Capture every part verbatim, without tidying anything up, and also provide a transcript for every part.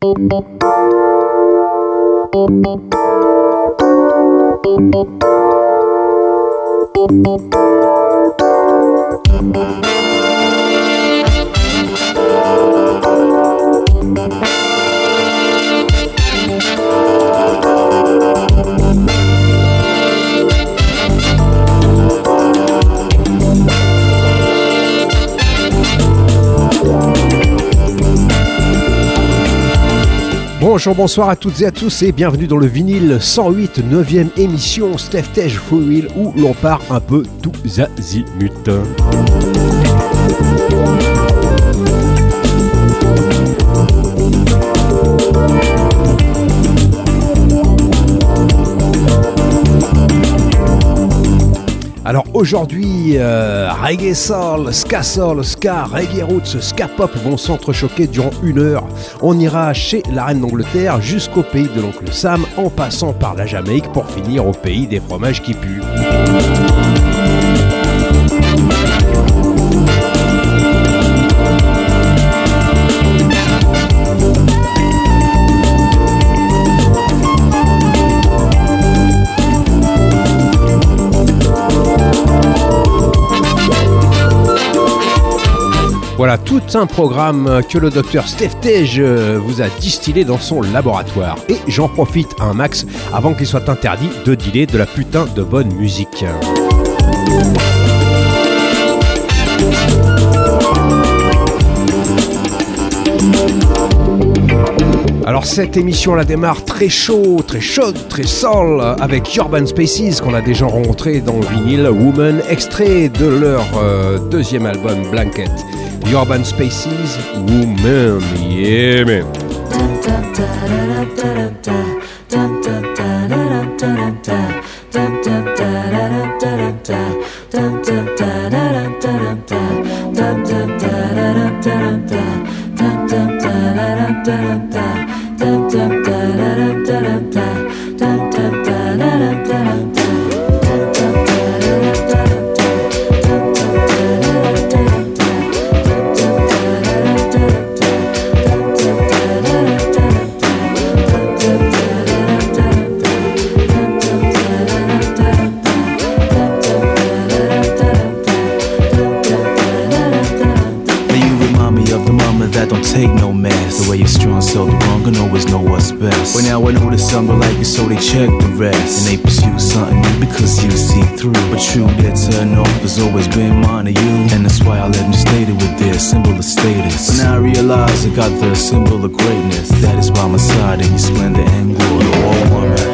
Bonjour, bonsoir à toutes et à tous et bienvenue dans le vinyle cent huit, neuvième émission Steph Tej Free Will où l'on part un peu tous azimuts. Alors aujourd'hui, euh, reggae soul, ska soul, ska, reggae roots, ska pop vont s'entrechoquer durant une heure. On ira chez la reine d'Angleterre jusqu'au pays de l'oncle Sam, en passant par la Jamaïque pour finir au pays des fromages qui puent. Voilà tout un programme que le docteur Steph Tej vous a distillé dans son laboratoire. Et j'en profite un max avant qu'il soit interdit de dealer de la putain de bonne musique. Alors cette émission la démarre très chaud, très chaude, très soul avec Urban Spaces qu'on a déjà rencontré dans le vinyle Woman, extrait de leur euh, deuxième album Blanket. Urban Spaces, Woman, yeah man. So they check the rest, and they pursue something new because you see through. But true, their turn off has always been mine to you, and that's why I let them state it with their symbol of status. But now I realize I got the symbol of greatness. That is by my side in your splendor and glory. You're all woman.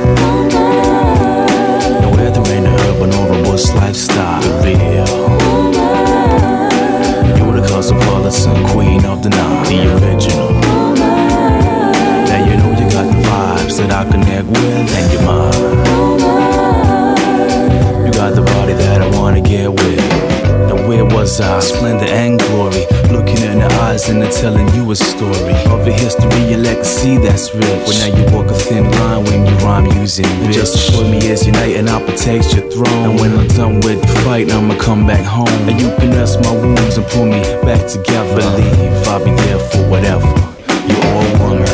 No, whether in the urban or a bush lifestyle, real. You're the cosmopolitan queen of the night, the original. Now you know you got the vibes that I connect with, and your mind. You got the body that I wanna get with. Now where was I? Splendor and glory, looking in the eyes and they're telling you a story of a history and legacy that's rich. Well now you walk a thin line when you rhyme using bitch. Just for me as your knight and I'll protect your throne. And when I'm done with the fight, I'ma come back home, and you can nurse my wounds and pull me back together. Believe I'll be there for whatever. You're all woman.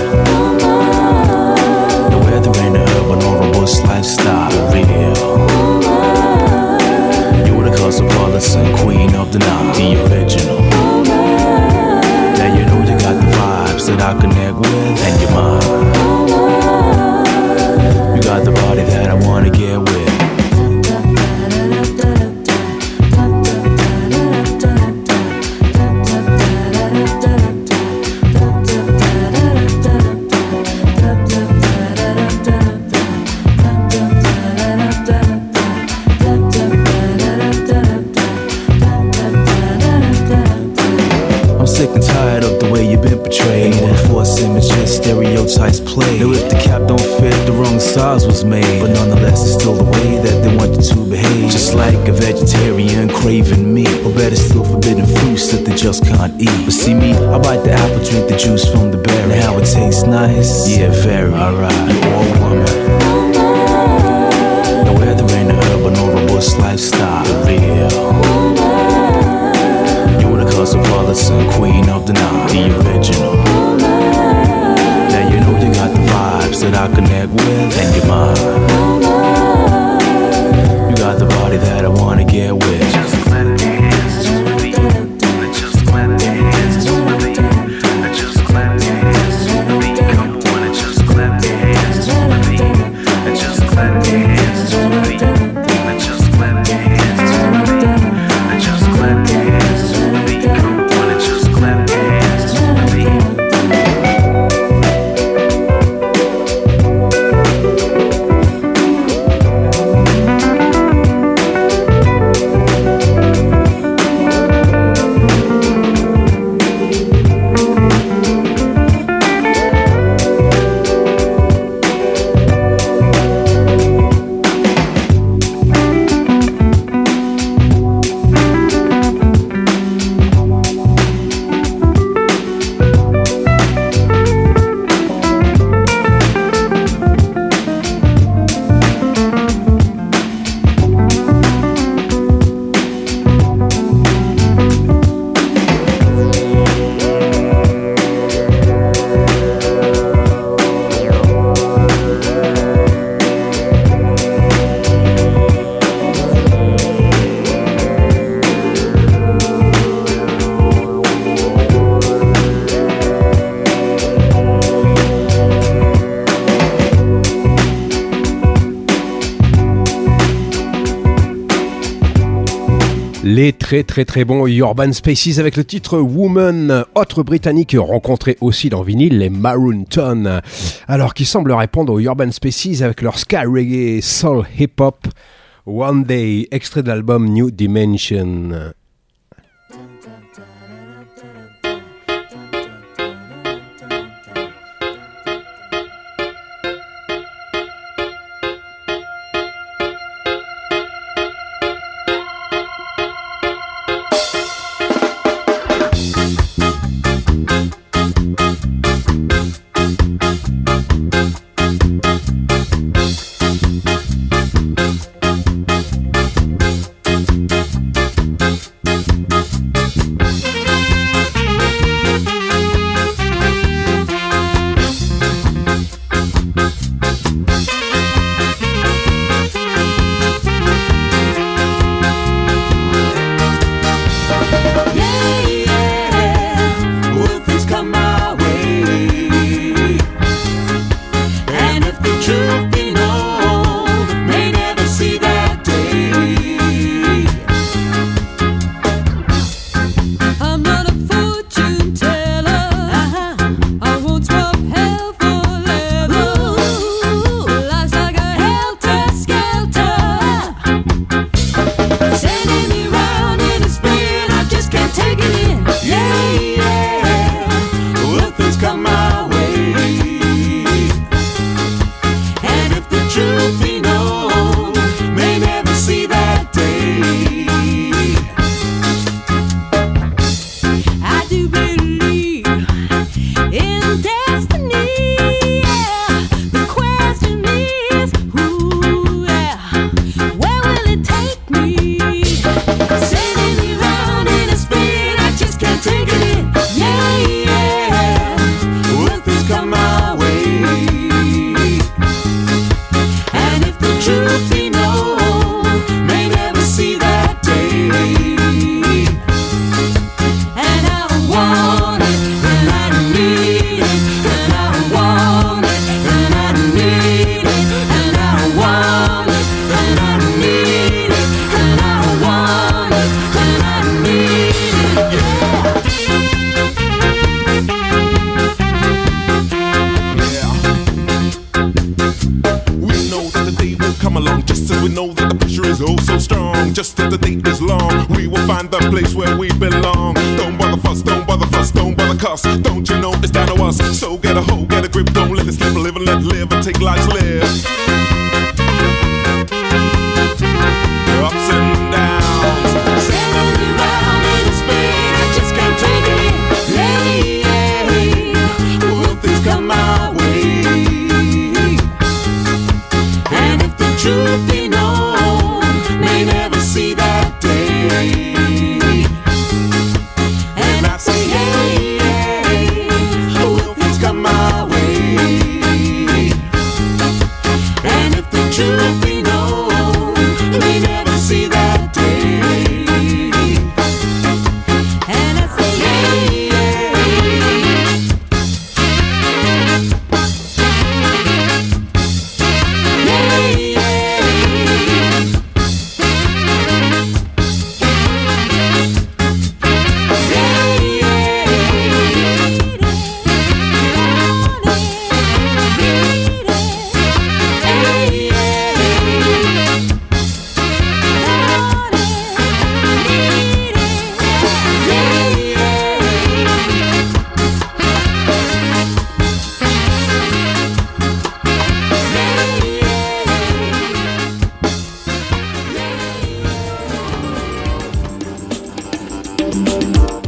Lifestyle real. You're the cosmopolitan queen of the night, the original. Now you know you got the vibes that I connect with, and your mind. You got the body that I wanna get with. Stereotypes play. Now if the cap don't fit, the wrong size was made. But nonetheless, it's still the way that they want you to behave. Just like a vegetarian craving meat, or better still, forbidden fruits that they just can't eat. But see me, I bite the apple, drink the juice from the berry. Now how it tastes nice, yeah, very. Alright, you're all woman. Now whether in the urban or a bush lifestyle, real. You're the cosmopolitan queen of the night, the original. Now you with, and you're mine. You got the body that I wanna get with. Just clap hands to the beat. Just clap hands to the beat. Just clap hands to the beat. Come on, just clap hands to the beat. Just clap hands to the beat. Just clap hands to the beat. Just clap hands to the beat. Come on, just clap hands to the beat. Les très très très bons Urban Spaces avec le titre Woman, autre britannique rencontré aussi dans vinyle, les Maroon Tone, alors qui semblent répondre aux Urban Spaces avec leur ska reggae soul hip hop One Day, extrait de l'album New Dimension.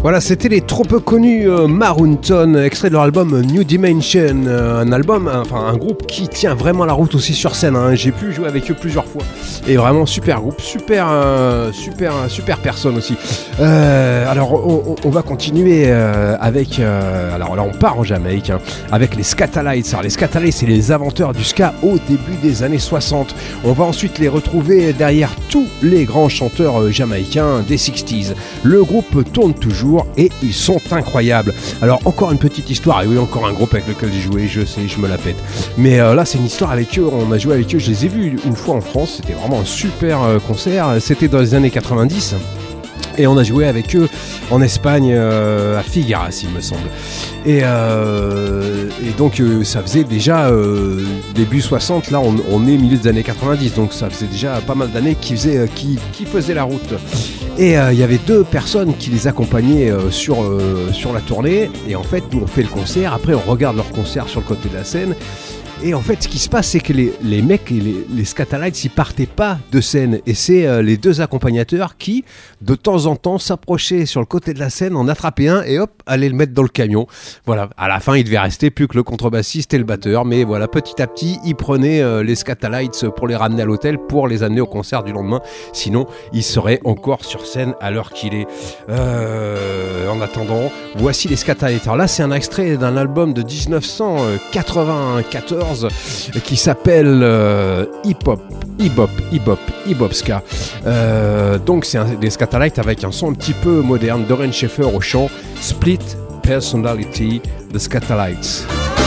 Voilà, c'était les trop peu connus euh, Maroonton, extrait de leur album New Dimension, euh, un album, enfin un groupe qui tient vraiment la route aussi sur scène. Hein. J'ai pu jouer avec eux plusieurs fois et vraiment super groupe, super, euh, super, super personne aussi. Euh, alors on, on va continuer euh, avec, euh, alors là on part en Jamaïque hein, avec les Skatalites. Alors les Skatalites, c'est les inventeurs du ska au début des années soixante. On va ensuite les retrouver derrière tous les grands chanteurs euh, jamaïcains des sixties. Le groupe tourne toujours et ils sont incroyables. Alors encore une petite histoire, et oui encore un groupe avec lequel j'ai joué, je sais, je me la pète. Mais euh, là c'est une histoire avec eux, on a joué avec eux, je les ai vus une fois en France, c'était vraiment un super euh, concert, c'était dans les années quatre-vingt-dix. Et on a joué avec eux en Espagne, euh, à Figueras, il me semble. Et, euh, et donc, euh, ça faisait déjà euh, début soixante, là, on, on est milieu des années quatre-vingt-dix. Donc, ça faisait déjà pas mal d'années qu'ils faisaient, euh, qui, qui faisaient la route. Et il euh, y avait deux personnes qui les accompagnaient euh, sur, euh, sur la tournée. Et en fait, nous, on fait le concert. Après, on regarde leur concert sur le côté de la scène. Et en fait, ce qui se passe, c'est que les, les mecs et les, les Skatalites, ils partaient pas de scène. Et c'est euh, les deux accompagnateurs qui, de temps en temps, s'approchaient sur le côté de la scène, en attrapaient un et hop, allaient le mettre dans le camion. Voilà. À la fin, il devait rester plus que le contrebassiste et le batteur. Mais voilà, petit à petit, ils prenaient euh, les Skatalites pour les ramener à l'hôtel, pour les amener au concert du lendemain. Sinon, ils seraient encore sur scène à l'heure qu'il est. Euh, en attendant, voici les Skatalites. Alors là, c'est un extrait d'un album de dix-neuf cent quatre-vingt-quatorze qui s'appelle euh, Hip Hop, Hip Hop, Hip Hop, Hip Hop Ska. Euh, donc c'est un, des Skatalites avec un son un petit peu moderne. Doreen Schaeffer au chant, Split Personality, The Skatalites.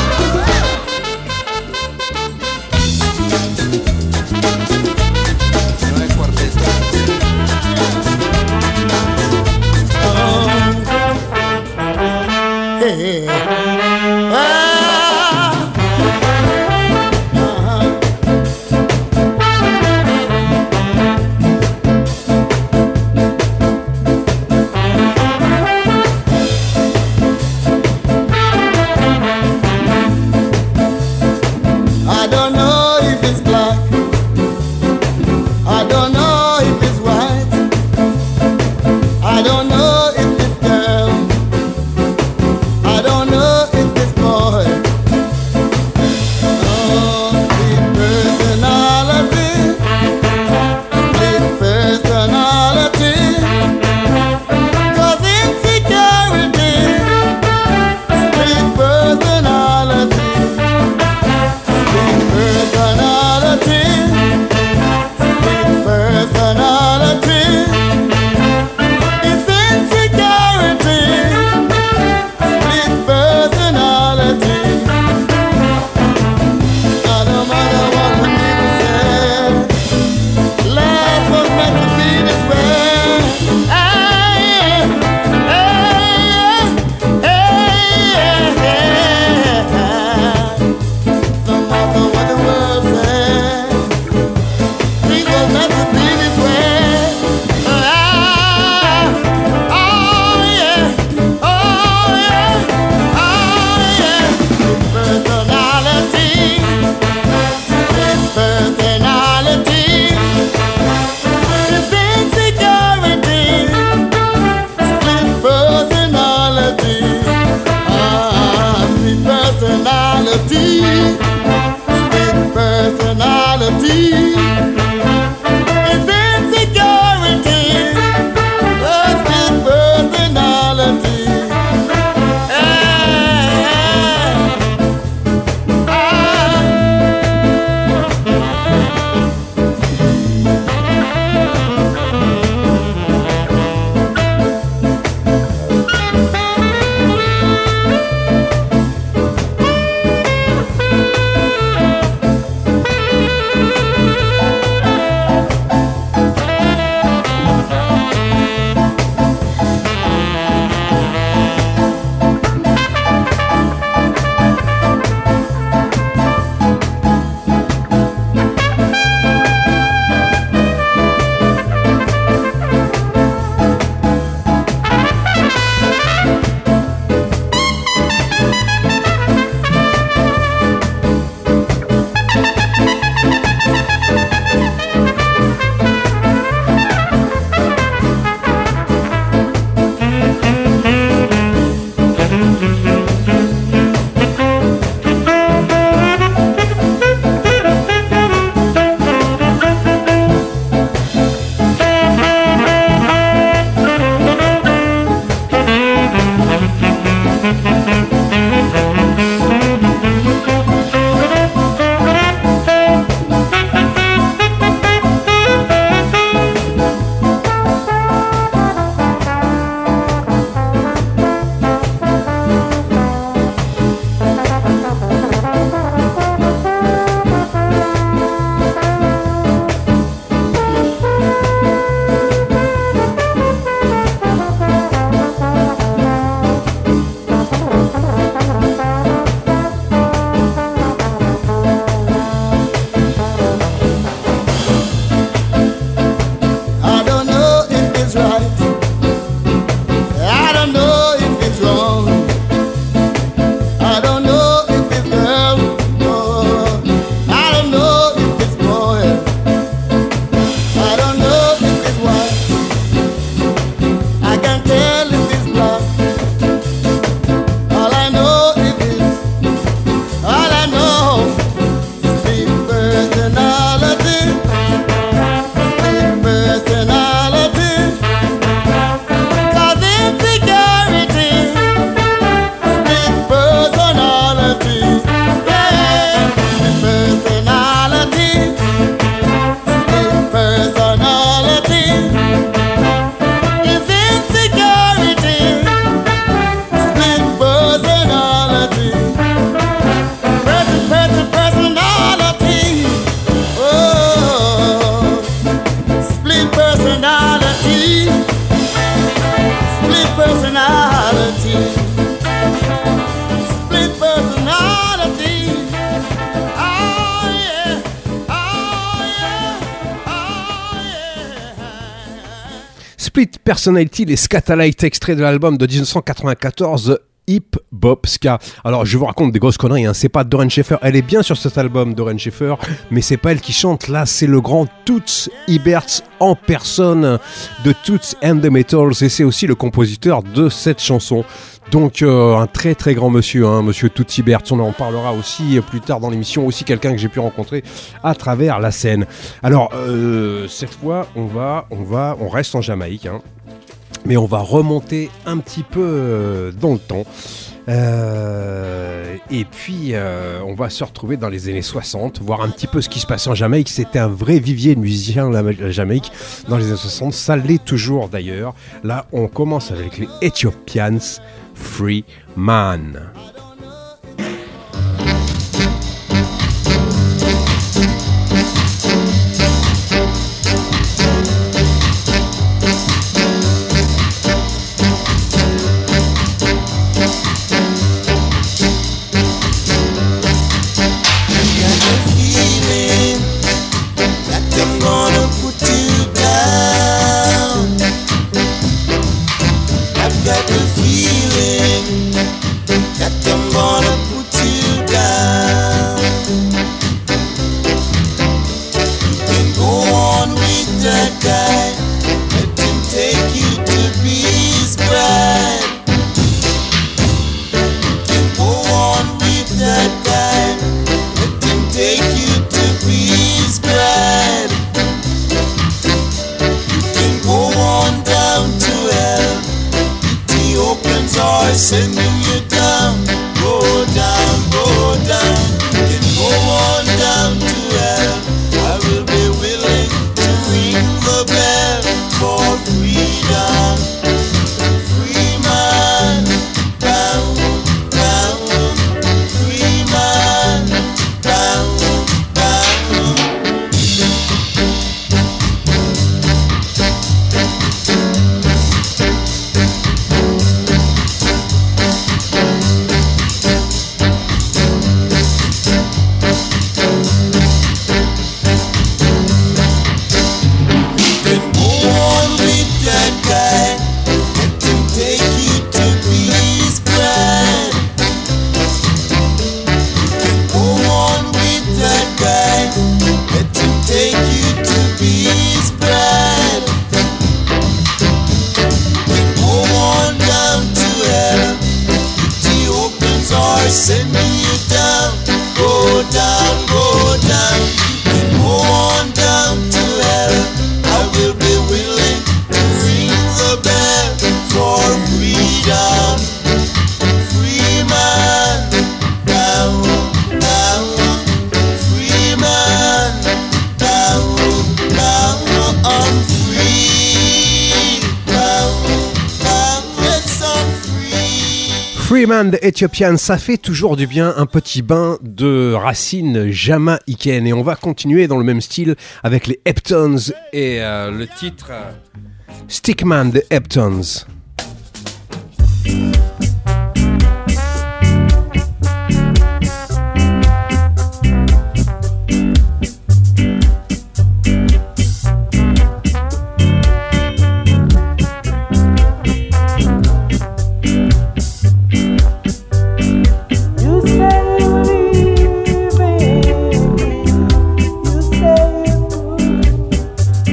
Hey, ah. Split Personality, les Scatalites, extrait de l'album de dix-neuf cent quatre-vingt-quatorze, Hip Bop Ska. Alors je vous raconte des grosses conneries, hein. C'est pas Doreen Schaeffer, elle est bien sur cet album Doreen Schaeffer, mais c'est pas elle qui chante, là c'est le grand Toots Hibbert en personne de Toots and the Metals, et c'est aussi le compositeur de cette chanson. Donc euh, un très très grand monsieur, hein, monsieur Toots Hibbert, on en parlera aussi euh, plus tard dans l'émission, aussi quelqu'un que j'ai pu rencontrer à travers la scène. Alors euh, cette fois on va, on va, on reste en Jamaïque, hein. Mais on va remonter un petit peu euh, dans le temps. Euh, et puis, euh, on va se retrouver dans les années soixante, voir un petit peu ce qui se passe en Jamaïque. C'était un vrai vivier de musiciens, la, la Jamaïque, dans les années soixante. Ça l'est toujours d'ailleurs. Là, on commence avec les Ethiopians, Free Man. Sending you down, go down, go down. You can go on down to hell. I will be willing to ring the bell for freedom. Free man, down, down. Free man, down, down. Sending you down, go down, go down. You can go on down to hell. I will be willing to ring the bell for freedom. Free man, down, down. Free man, down, down. I'm free, down, down. Yes, I'm free. Freeman the Ethiopian, ça fait toujours du bien, un petit bain de racines jamaïcaines. Et on va continuer dans le même style avec les Heptones et euh, le titre euh, Stickman the Heptones.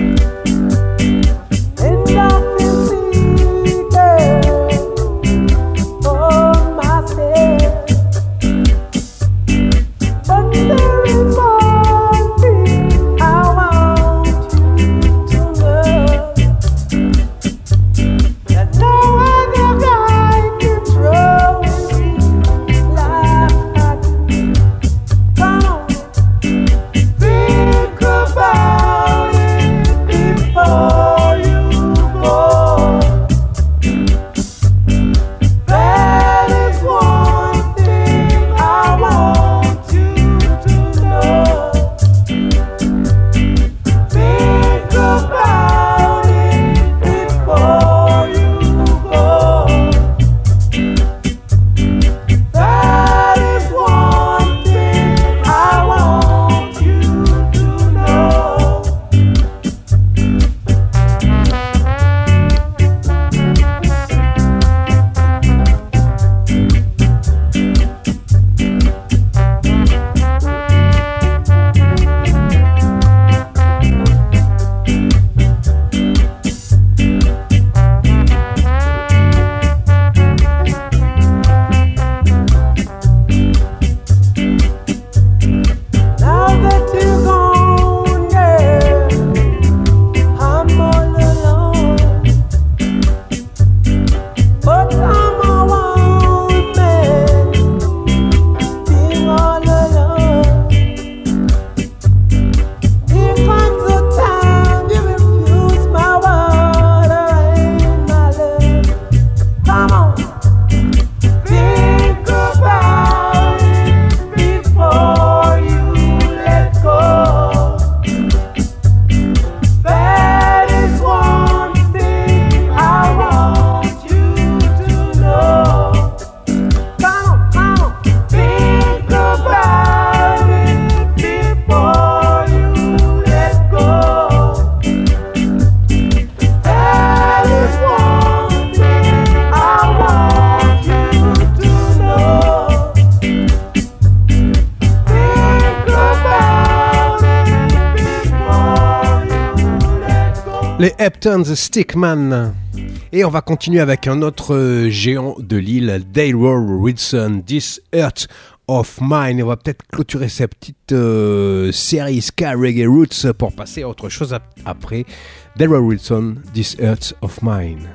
Nothing secret. Les Heptones Stickman. Et on va continuer avec un autre géant de l'île, Delroy Wilson, This Earth of Mine. On va peut-être clôturer cette petite euh, série Ska Reggae Roots pour passer à autre chose après. Delroy Wilson, This Earth of Mine.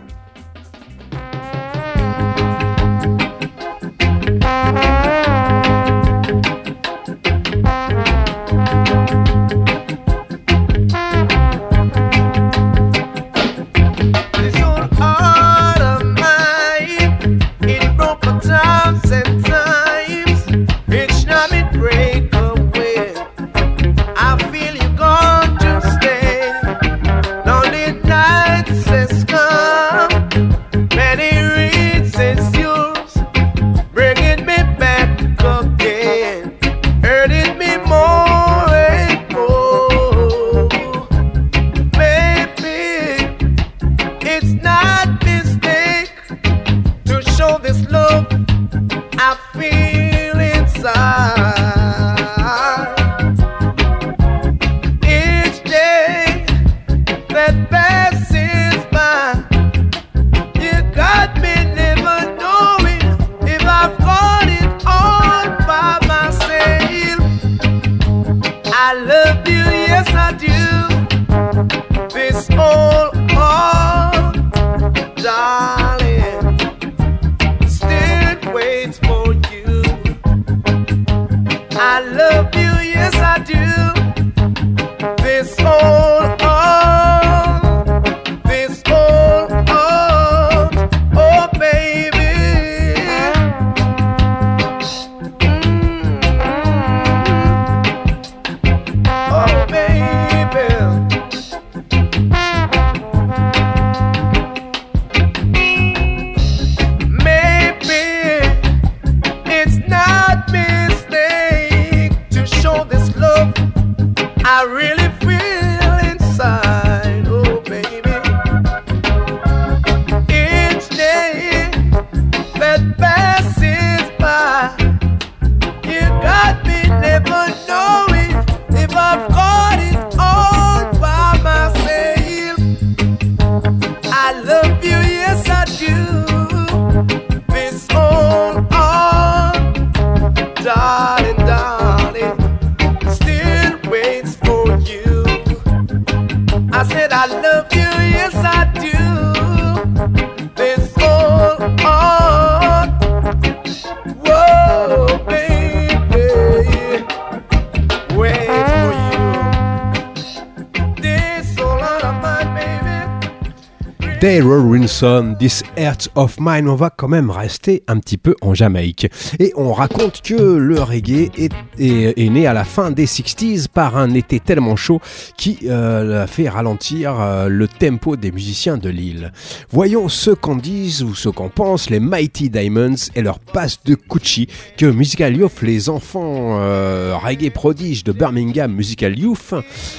Delroy Wilson, This Earth of Mine. On va quand même rester un petit peu en Jamaïque. Et on raconte que le reggae est, est, est né à la fin des sixties par un été tellement chaud qui euh, a fait ralentir euh, le tempo des musiciens de l'île. Voyons ce qu'en disent ou ce qu'en pensent les Mighty Diamonds et leur passe de Coochie que Musical Youth, les enfants euh, reggae prodiges de Birmingham Musical Youth,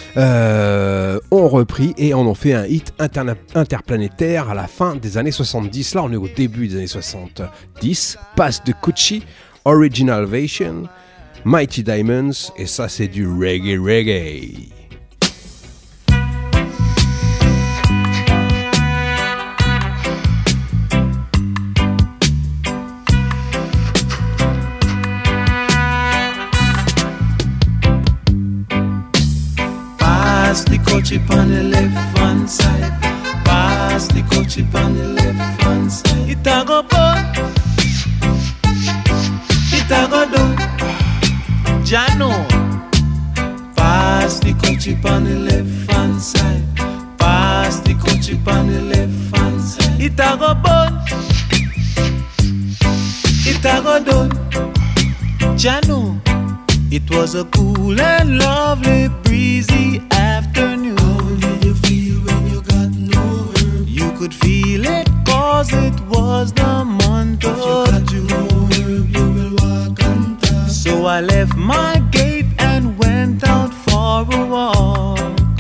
euh, ont repris et en ont fait un hit interna- interplanétaire à la fin des années soixante-dix. Là, on est au début des années soixante-dix. Passe de Coochie, Original Version, Mighty Diamonds, et ça, c'est du reggae reggae. Pass the Coochie on the left hand side. Pass the Coochie on the left hand side. It a go burn, it a go do. Jano. Pass the Coochie on the left hand side. Pass the Coochie on the left hand side. It a go burn, it a go do. Jano. It was a cool and lovely breezy afternoon. How did you feel when you got no herb? You could feel it cause it was the month of June. If you got no herb, you will walk on top. So I left my gate and went out for a walk.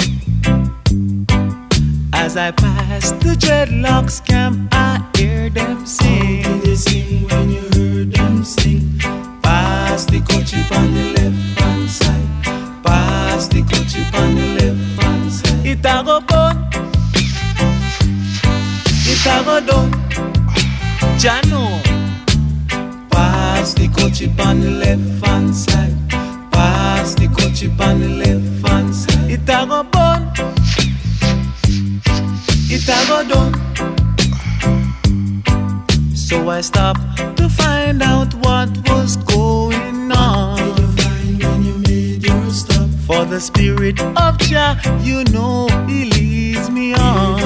As I passed the dreadlocks camp, I heard them sing. How did they sing when you heard them sing? Pass the Coochie on the left hand side. Pass the Coochie on the left hand side. It a go burn, go down. Jano. Pass the coach on the left hand side. Pass the coach on the left hand side. It a go burn. It a go down. So I stopped to find out what was going on. Did you find when you made your stop? For the spirit of Jah, you know he leads me on.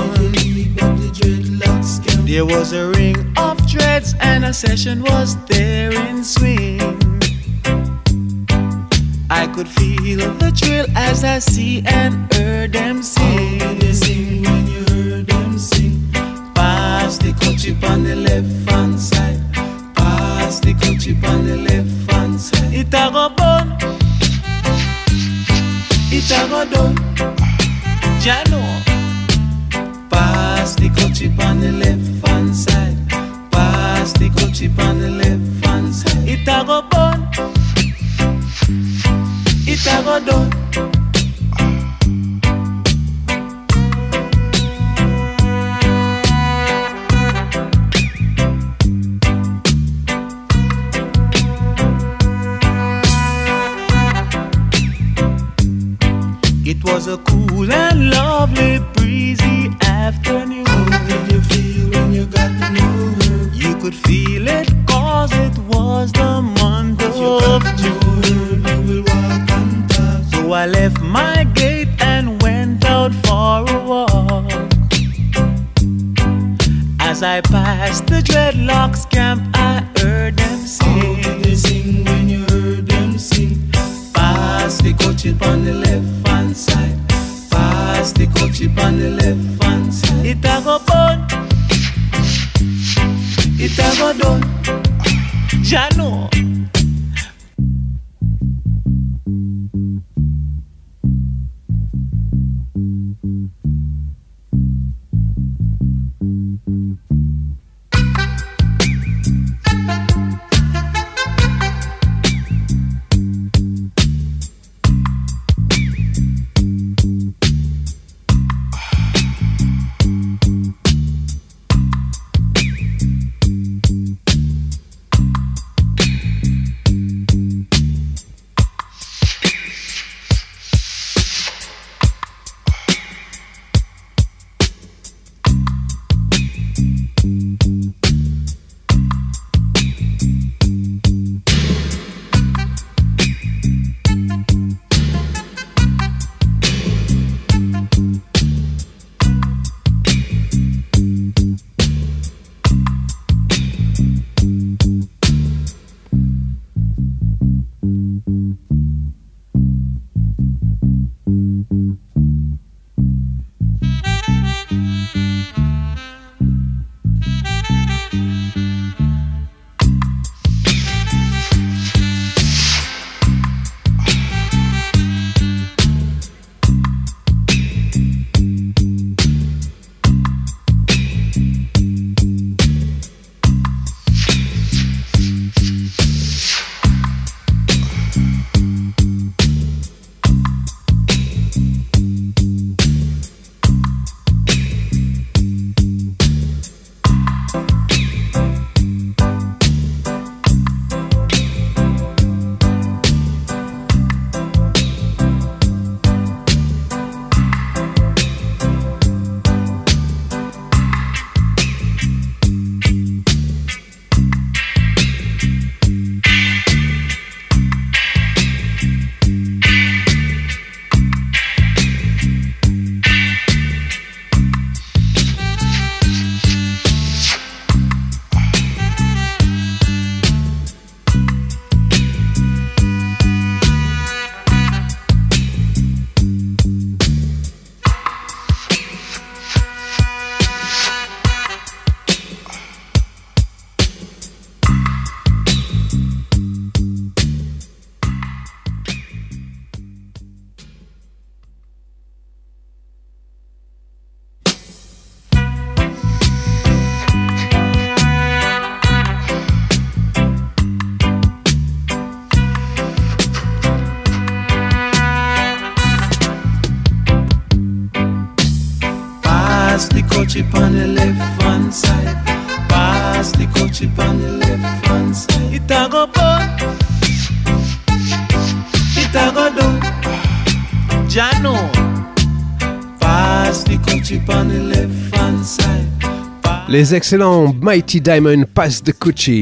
There was a ring of dreads and a session was there in swing. I could feel the thrill as I see and heard them sing. How did they sing when you heard them sing? Pass the coachie on the left hand side. Pass the coachie on the left hand side. It a go burn. It a go down. Jano. Pass the coachie on the left hand side. Pass the coachie on the left hand side. It a go burn. It a go down. It was a cool and lovely breezy afternoon. How did you feel when you got to know her? You could feel it cause it was the month If you of got to June. know her, you will walk and talk. So I left my gate and went out for a walk. As I passed the dreadlocks camp, I heard them How did sing. they sing when you heard them sing? Pass the coach on the left hand side. Pass the coach on the left hand side. It a go burn. It a go done. Jano. coachy on the left hand side. Pass the coachy on the left hand side. It a go burn. It a go down. Jano. Pass the coachy on the left hand side. Les excellents Mighty Diamond Pass the Coochie.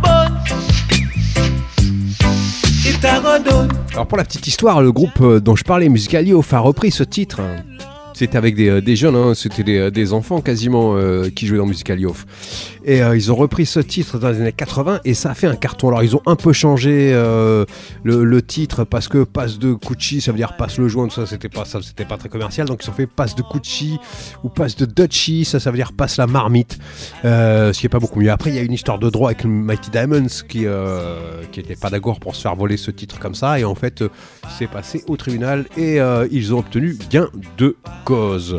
Alors pour la petite histoire, le groupe dont je parlais, Musical Youth, a repris ce titre. C'était avec des, des jeunes, hein, c'était des, des enfants quasiment euh, qui jouaient dans Musical Youth. Et euh, ils ont repris ce titre dans les années quatre-vingts et ça a fait un carton. Alors ils ont un peu changé euh, le, le titre parce que passe de Coochie, ça veut dire passe le joint, ça c'était pas, ça, c'était pas très commercial. Donc ils ont fait passe de Coochie ou passe de Dutchie, ça ça veut dire passe la marmite, euh, ce qui est pas beaucoup mieux. Après il y a une histoire de droit avec le Mighty Diamonds qui, euh, qui était pas d'accord pour se faire voler ce titre comme ça. Et en fait euh, c'est passé au tribunal et euh, ils ont obtenu gain de cause.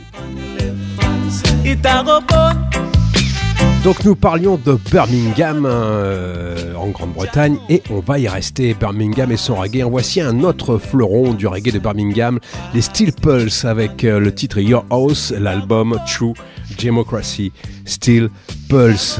Donc nous parlions de Birmingham euh, en Grande-Bretagne et on va y rester. Birmingham et son reggae. En voici un autre fleuron du reggae de Birmingham, les Steel Pulse avec euh, le titre Your House, l'album True Democracy. Steel Pulse.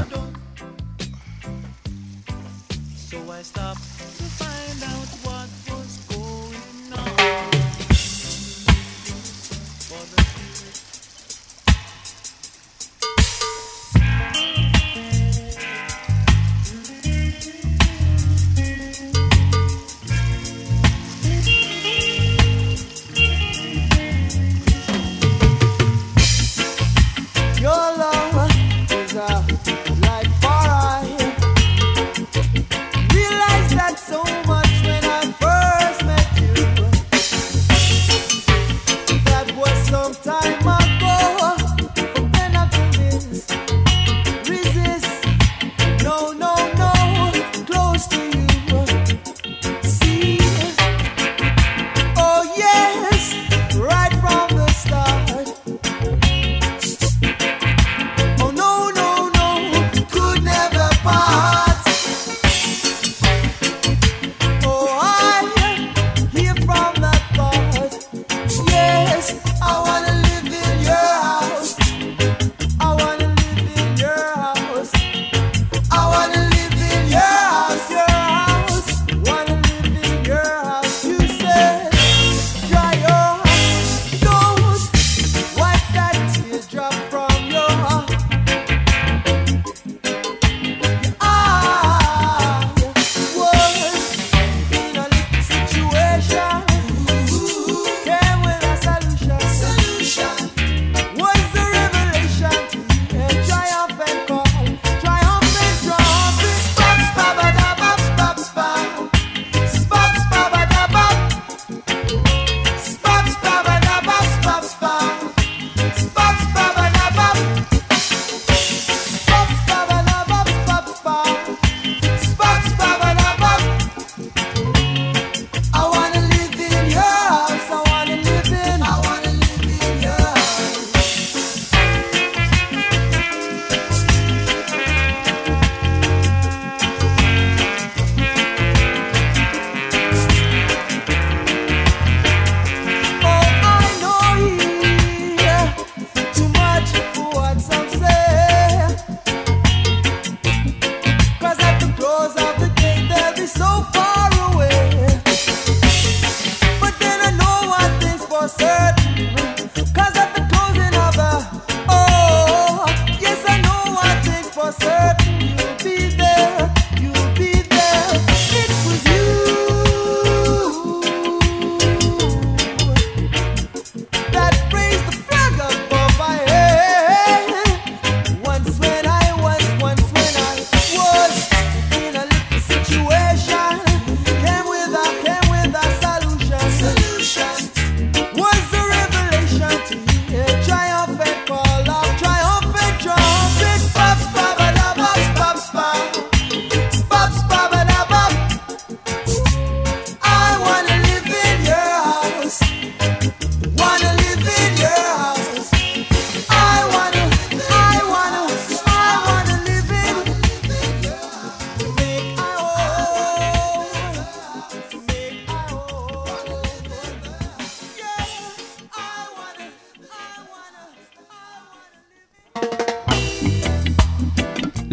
Your love is a life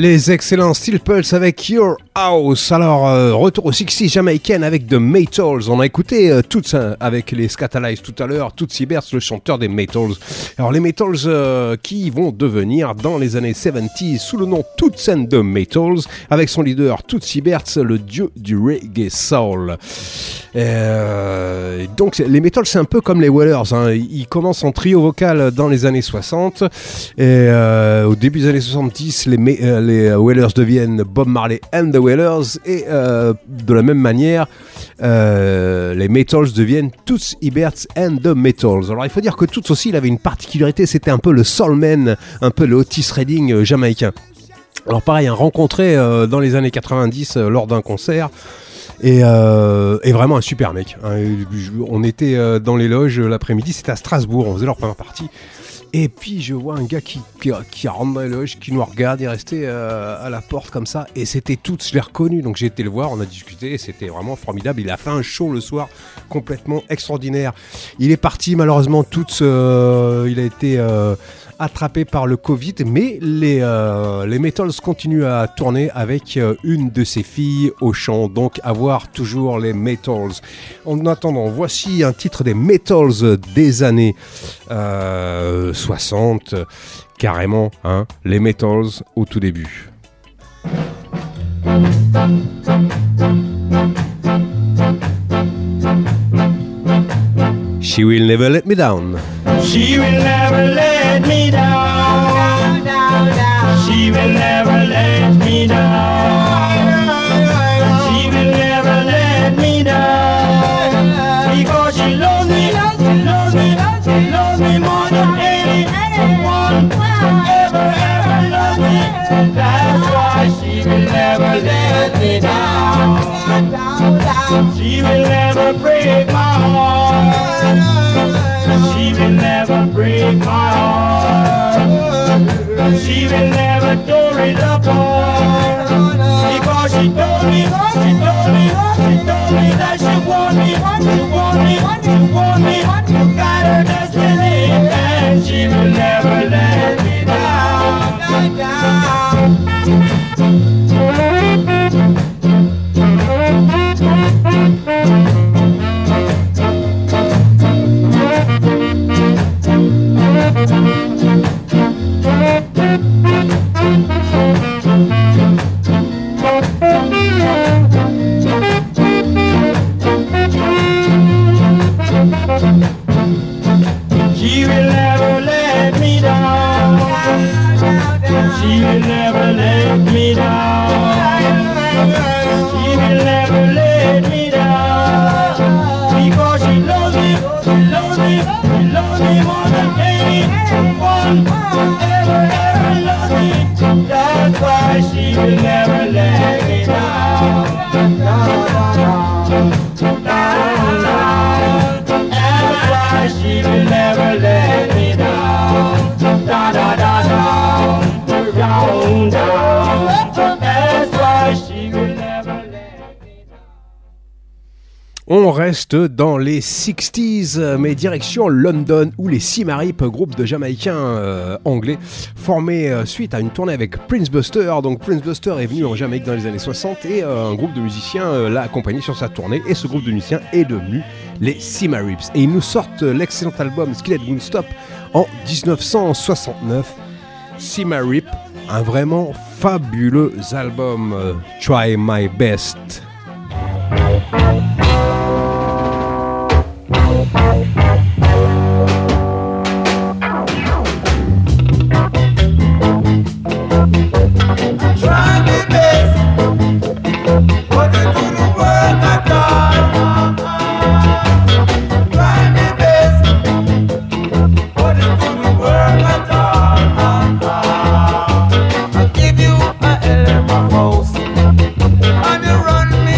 Les excellents Steel Pulse avec Your House. Alors, euh, retour aux sixties jamaïcaines avec The Maytals. On a écouté euh, toutes euh, avec les Scatalize tout à l'heure, Tootsie Bertz, le chanteur des Maytals. Alors, les Maytals euh, qui vont devenir dans les années soixante-dix sous le nom Toots and The Maytals, avec son leader Tootsie Bertz, le dieu du reggae soul. Euh, donc, les Maytals, c'est un peu comme les Wailers. Hein. Ils commencent en trio vocal dans les années soixante. Et euh, au début des années soixante-dix, les, euh, les Wailers deviennent Bob Marley and the Wailers. Et euh, de la même manière, euh, les Maytals deviennent Toots Hibbert and the Maytals. Alors il faut dire que Toots aussi, il avait une particularité, c'était un peu le soulman, un peu le Otis Redding euh, jamaïcain. Alors pareil, hein, rencontré euh, dans les années quatre-vingt-dix euh, lors d'un concert. Et, euh, et vraiment un super mec. Hein. On était euh, dans les loges l'après-midi, c'était à Strasbourg, on faisait leur première partie. Et puis je vois un gars qui, qui, qui rentre dans les loges, qui nous regarde, il restait euh, à la porte comme ça. Et c'était tout, je l'ai reconnu, donc j'ai été le voir, on a discuté, et c'était vraiment formidable. Il a fait un show le soir complètement extraordinaire. Il est parti malheureusement, tout, euh, il a été... Euh, attrapé par le Covid, mais les, euh, les Maytals continuent à tourner avec euh, une de ses filles au chant, donc à voir toujours les Maytals. En attendant, voici un titre des Maytals des années euh, soixante, carrément, hein, les Maytals au tout début. She will never let me down. She will never let me down. She will never let me down. She will never let me down. Because she loves me, she loves me, she loves me more than anyone ever, ever loved me. That's why she will never let me down. She will never break my heart. She will never break my heart. She will never tear it apart. Because she told me, she told me, she told me that she want me, she want me, she want me, to guide her destiny, and she will never let me down. She will never let me down. She will never let me down. She will never let me down. Because she loves me, she loves me, she loves me more than anyone ever, ever loved me. That's why she will never let me down. That's why she will never let me down. Da da da down, down, down. That's why she will never let me down. On reste dans les sixties, mais direction London, où les Simarip, groupe de Jamaïcains euh, anglais, formé euh, suite à une tournée avec Prince Buster. Donc Prince Buster est venu en Jamaïque dans les années soixante et euh, un groupe de musiciens euh, l'a accompagné sur sa tournée. Et ce groupe de musiciens est devenu les Simarips. Et ils nous sortent l'excellent album Skillet Won't Stop en dix-neuf cent soixante-neuf. Simarip, un vraiment fabuleux album. euh, Try My Best. Run me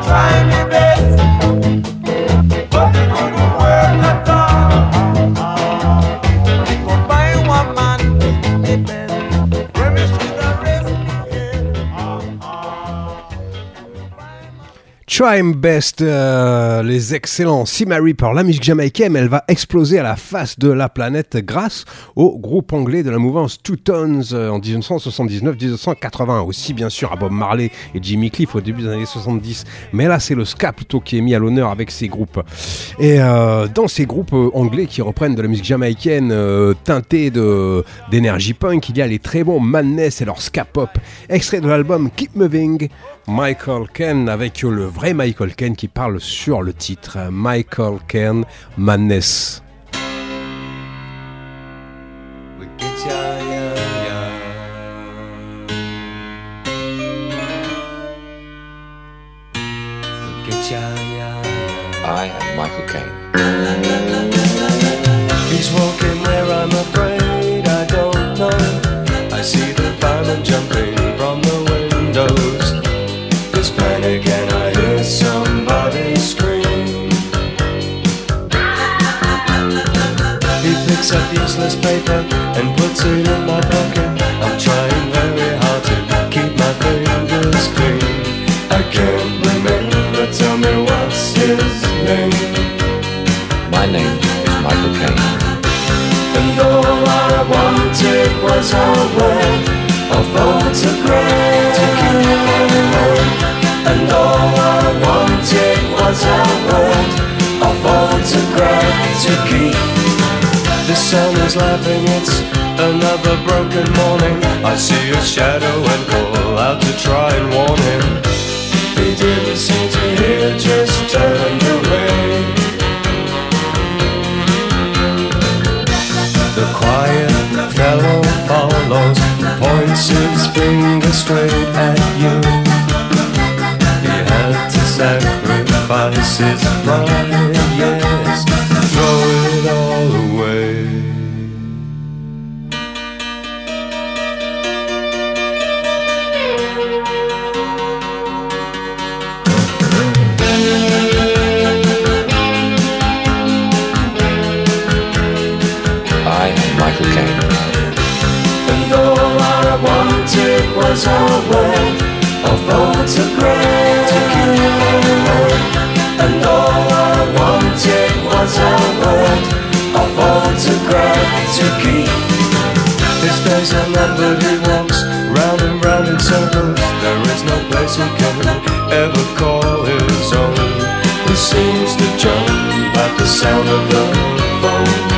trying my best, but it wouldn't work at all. Go buy one man with the best, blemish with the rest, Try My Best, euh, les excellents Sima Reaper, la musique jamaïcaine, elle va exploser à la face de la planète grâce au groupe anglais de la mouvance Two Tones euh, en dix-neuf cent soixante-dix-neuf dix-neuf cent quatre-vingt, aussi bien sûr à Bob Marley et Jimmy Cliff au début des années soixante-dix, mais là c'est le ska plutôt qui est mis à l'honneur avec ces groupes. Et euh, dans ces groupes euh, anglais qui reprennent de la musique jamaïcaine euh, teintée de, d'énergie punk, il y a les très bons Madness et leur ska pop, extrait de l'album Keep Moving, Michael Caine, avec le vrai Michael Caine qui parle sur le titre, Michael Caine, Madness. we get ya, ya, ya. We get ya, ya, ya. I am Michael Caine. He's walking there, I'm afraid, I don't know. I see the fireman jumping from the windows. There's panic and I hear somebody scream. He picks up useless paper and puts it in my pocket. I'm trying very hard to keep my fingers clean. I can't remember, tell me what's his name. My name is Michael Caine. And all I wanted was a word, a photograph to keep on home. And all I wanted was a word, a photograph to keep. The sun is laughing, it's another broken morning. I see a shadow and call out to try and warn him. He didn't seem to hear, just turned away. The quiet fellow follows, points his finger straight at you. He had to sacrifice his pride, yes, throw it all away. I am Michael Caine. And all I wanted was a word, a photograph to keep on home. And all I wanted was a word, a photograph to keep. His days are numbered, he walks round and round in circles. There is no place he can ever call his own. He seems to jump at the sound of the phone.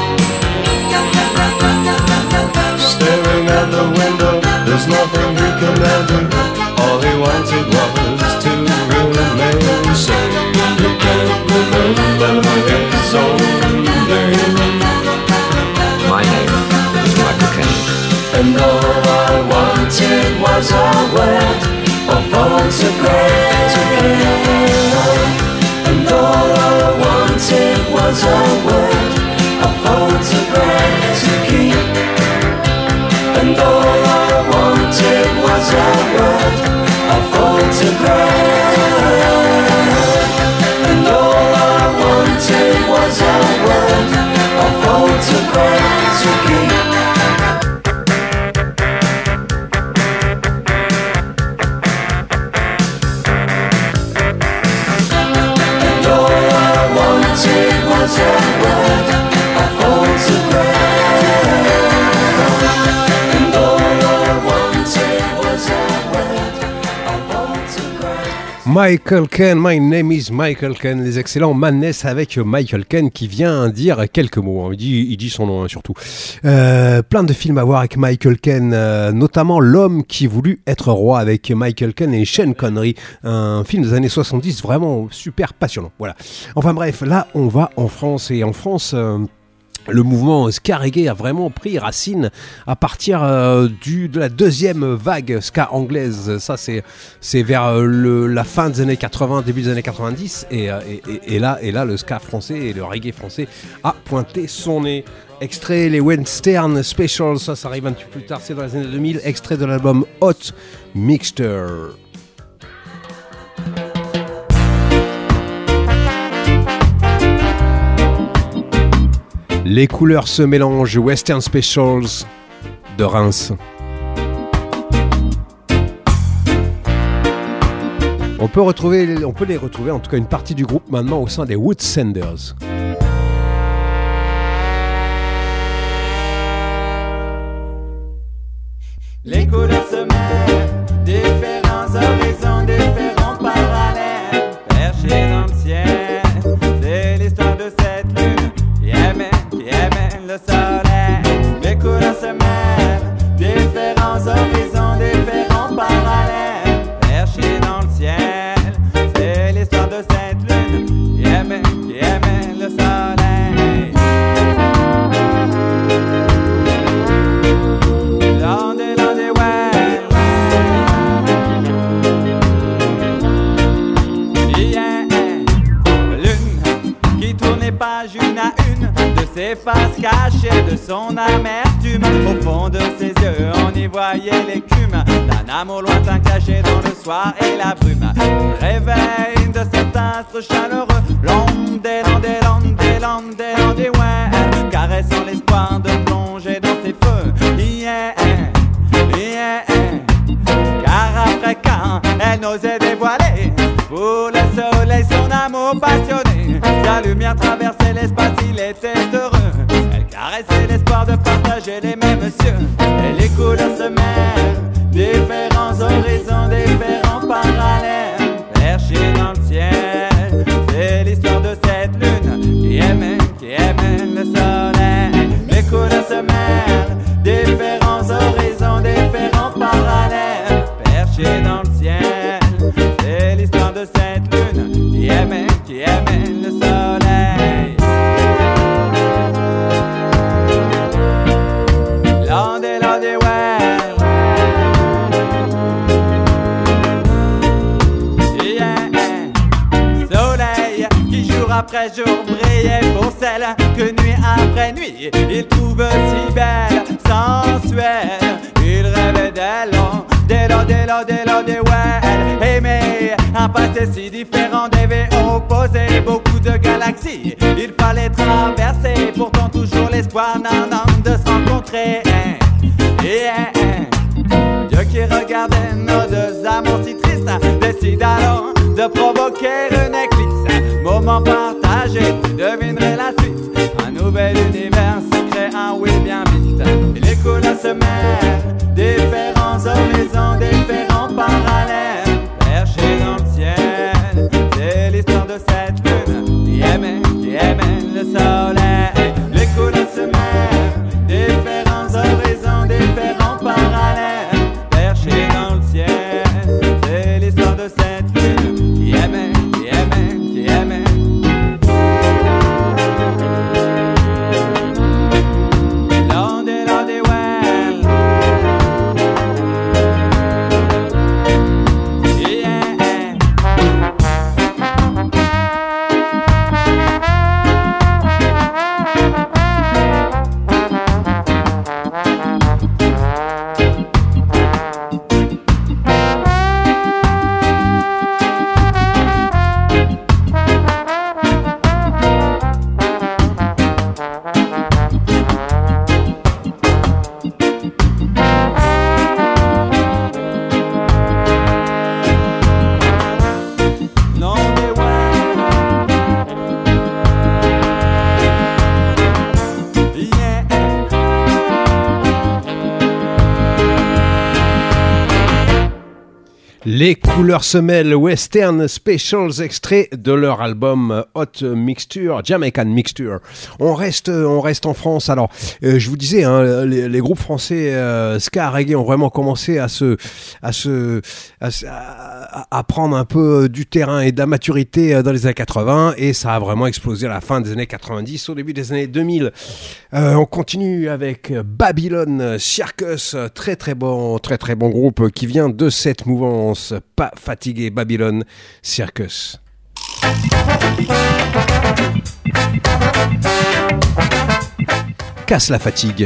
Staring at the window, there's nothing he can now do. All he wanted was to remain sane. He can't remember his own name. My name is Michael Caine. And all I wanted was a word, a photograph to keep on. And all I wanted was a word, a photograph to keep. And all I wanted was a word, a photograph. And all I wanted was a word, a photograph to keep. And all I wanted was a word, a photograph. Michael Caine, My Name is Michael Caine, les excellents Madness avec Michael Caine qui vient dire quelques mots, il dit, il dit son nom hein, surtout. Euh, plein de films à voir avec Michael Caine, euh, notamment L'homme qui voulut être roi avec Michael Caine et Sean Connery, un film des années soixante-dix vraiment super passionnant. Voilà. Enfin bref, là on va en France et en France... Euh, le mouvement ska reggae a vraiment pris racine à partir euh, du, de la deuxième vague ska anglaise. Ça, c'est, c'est vers le, la fin des années quatre-vingts, début des années quatre-vingt-dix. Et, et, et, là, et là, le ska français et le reggae français a pointé son nez. Extrait les Western Specials, ça, ça arrive un petit peu plus tard, c'est dans les années deux mille. Extrait de l'album Hot Mixture. Les couleurs se mélangent, Western Specials de Reims. On peut, retrouver, on peut les retrouver, en tout cas une partie du groupe maintenant au sein des Woodsenders. Les couleurs se mêlent, différents horizons, différents parallèles, perchés dans le ciel. C'est l'histoire de cette lune qui aimait, qui aimait le soleil. Les couleurs se mêlent, différents horizons, différents parallèles, perchés dans le ciel. C'est l'histoire de cette lune qui aimait, qui aimait le soleil. L'on est l'on est ouais. Yeah. Lune qui tourne les pages une à une de ses faces cachées, de son amertume. Au fond de ses yeux on y voyait l'écume d'un amour lointain caché dans le soir et la brume. Réveil de cet astre chaleureux, l'ondé, l'ondé, l'ondé, l'ondé, l'ondé, ouais, caressant l'espoir de plonger dans ses feux. Yeah, yeah, car après quand elle n'osait dévoiler pour le soleil son amour passionné, sa lumière traversait l'espace, il était heureux. Elle caressait l'espoir de partager les mêmes cieux. Et les couleurs se mêlent, différents horizons, différents parallèles, perchés dans le ciel. C'est l'histoire de cette lune qui aimait, qui aimait le soleil. Les couleurs se mêlent, différents horizons, différents parallèles, perchés dans le ciel. C'est l'histoire de cette lune qui aimait, qui aimait le soleil. L'ondé, l'ondé, ouais. Yeah. Soleil qui jour après jour brillait pour celle que nuit après nuit il trouve si belle, sensuelle. Il rêvait d'elle, d'elle, d'elle, d'elle, d'elle, ouais. Aimer un passé si différent, des vies opposées, beaucoup de galaxies il fallait traverser, pourtant toujours l'espoir, non, non, de se rencontrer. Yeah. Dieu qui regardait nos deux amours si tristes décide alors de provoquer une éclipse. Moment partagé, tu devinerais la suite. Un nouvel univers se crée, un oui bien vite. Et les couleurs se mêlent, différents horizons, différents parallèles, perchés dans le ciel. C'est l'histoire de cette lune qui aimait, qui aimait le soleil. Les couleurs se mêlent, différents horizons, différents parallèles, perchés dans le ciel. C'est l'histoire de cette lune qui aimait, qui aimait, qui aimait. L'ondé, l'ondé, well. Yeah. L'ondé, well. Yeah. Les couleurs se mêlent, Western Specials, extrait de leur album Hot Mixture, Jamaican Mixture. On reste, on reste en France. Alors, euh, je vous disais, hein, les, les groupes français euh, ska reggae ont vraiment commencé à se, à se, à, se- à, à prendre un peu du terrain et de la maturité dans les années quatre-vingts, et ça a vraiment explosé à la fin des années quatre-vingt-dix, au début des années deux mille. Euh, on continue avec Babylon Circus, très très bon, très très bon groupe qui vient de cette mouvance. Pas fatigué, Babylon Circus. Casse la fatigue.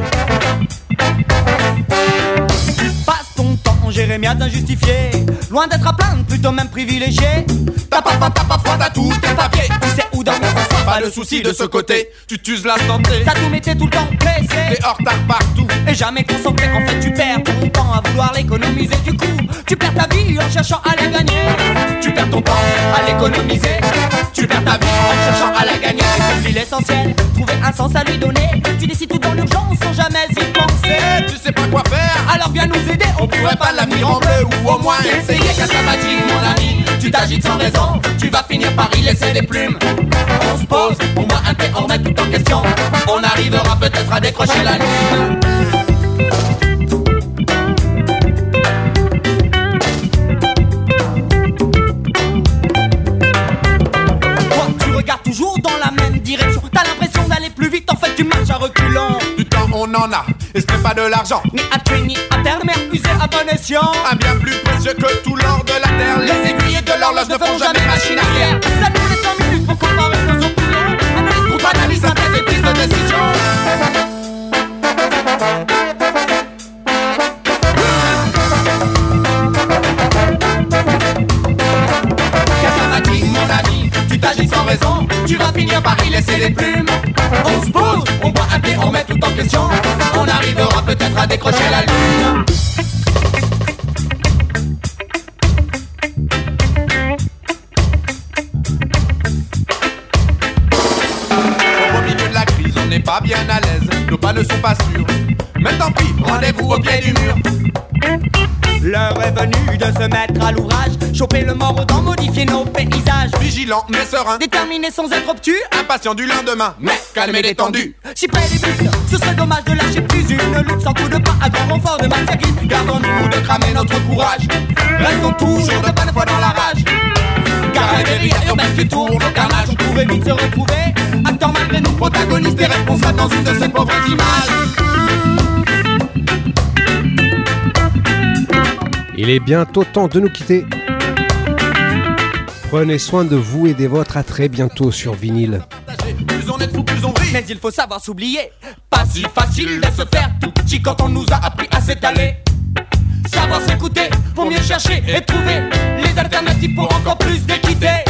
Passe ton temps, Jérémia injustifié, loin d'être à plaindre, plutôt même privilégié. T'as pas faim, t'as pas froid, t'as tous tes papiers. Tu sais où dormir ce soir, pas de soucis de ce côté. Tu t'uses la santé, t'as tout mété tout le temps pressé, t'es en retard partout et jamais concentré. En fait tu perds ton temps à vouloir l'économiser. Du coup tu perds ta vie en cherchant à la gagner. Tu perds ton temps à l'économiser. Tu perds ta vie en cherchant à la gagner. Oublie l'essentiel, trouver un sens à lui donner. Tu décides tout dans l'urgence sans jamais y penser. Tu sais pas quoi faire, alors viens nous aider. On pourrait pas l'avenir en bleu ou au moins essayer qu'à sa magie, mon ami. Tu t'agites sans raison, tu vas finir par y laisser des plumes. On se pose, on boit un thé, on remet tout en question. On arrivera peut-être à décrocher la lune. Toi, tu regardes toujours dans la même direction. T'as l'impression d'aller plus vite, en fait tu marches à reculons. Du temps on en a, et ce n'est pas de l'argent, ni à tuer ni à perdre, mais à user à bon escient. Un bien plus précieux que tout l'or de la terre. Les aiguilles de l'horloge ne font jamais machine arrière. Ça nous laisse cinq minutes pour comparer nos opinions. Analyse contre analyse, synthèse et prise de décision. Casse-la-magie, mon ami, tu t'agis sans raison. Tu vas finir par y laisser les plumes. On se pose, on boit un thé, on met tout en question. On arrivera peut-être à décrocher la lune. Au milieu de la crise, on n'est pas bien à l'aise. Nos pas ne sont pas sûrs. Mais tant pis, rendez-vous au pied du mur. L'heure est venue de se mettre à l'ouvrage. Choper le mordant, modifier nos paysages. Vigilant mais serein, déterminé sans être obtus. Impatient du lendemain, mais calme et détendu. Si près des buts, ce serait dommage de lâcher plus une lutte sans coup de pas à grand renfort de matière grise. Gardons-nous de cramer notre courage. Restons toujours de bonne foi dans la rage. Car la guérilla urbaine qui tourne au carnage. On pourrait vite se retrouver, acteurs malgré nous, protagonistes et responsables dans une de ces pauvres images. Il est bientôt temps de nous quitter. Prenez soin de vous et des vôtres. À très bientôt sur vinyle. Plus on est fou, plus on rit. Mais il faut savoir s'oublier. Pas si facile de se faire tout petit quand on nous a appris à s'étaler. Savoir s'écouter pour mieux chercher et trouver les alternatives pour encore plus d'équité.